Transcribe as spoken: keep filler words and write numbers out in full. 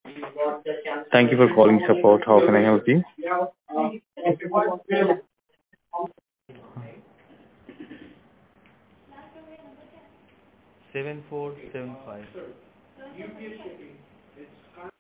Thank you for calling support. How can I help you? seven four seven five.